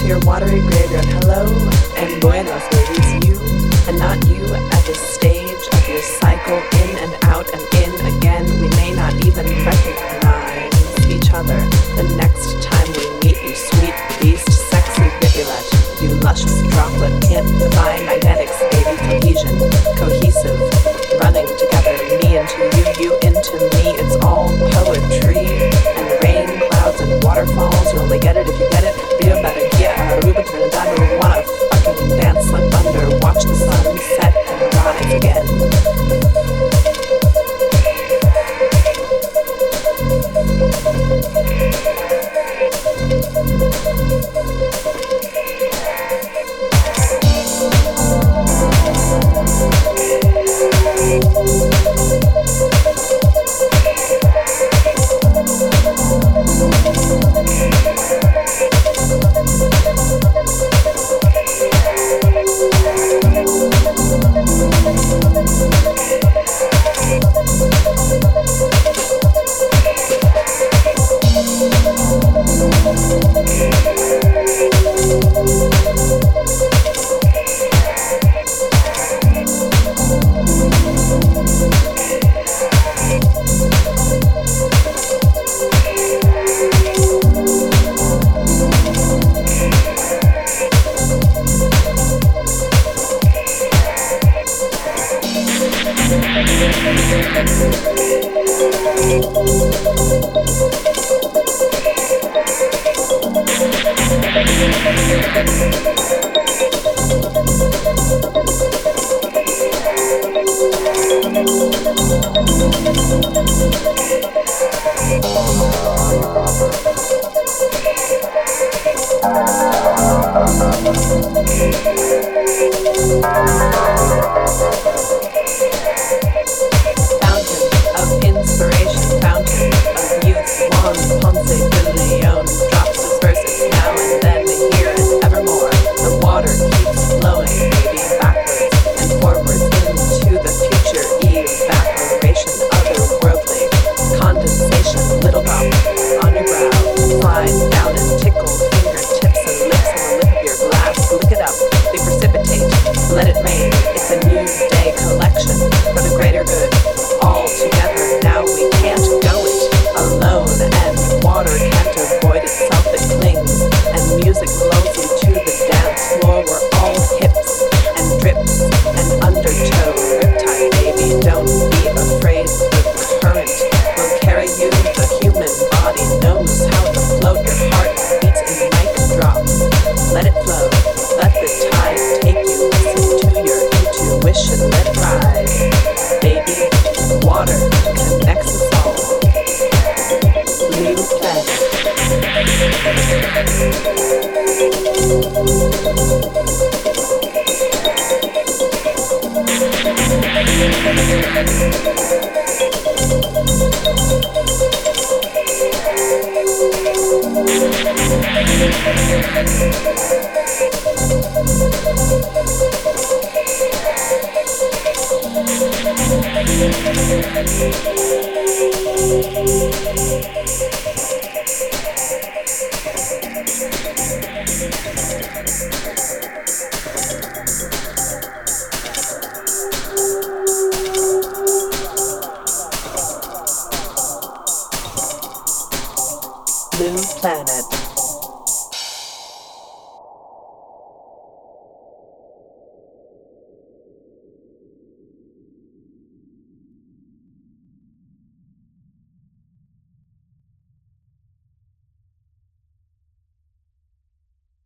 your watery graveyard. Hello and buenos, babies. You and not you at this stage of your cycle, in and out and in again. We may not even recognize each other the next time we meet. You sweet beast, sexy rivulet, you luscious droplet, hip, divine magnetics, baby, cohesion, cohesive, running together, me into you, you into me. It's all poetry and rain, clouds and waterfalls. You only get it if you get it. Rio Barranquilla, Aruba, Trinidad, we wanna fucking dance like thunder. Watch the sun set and rise again. Blue Planet.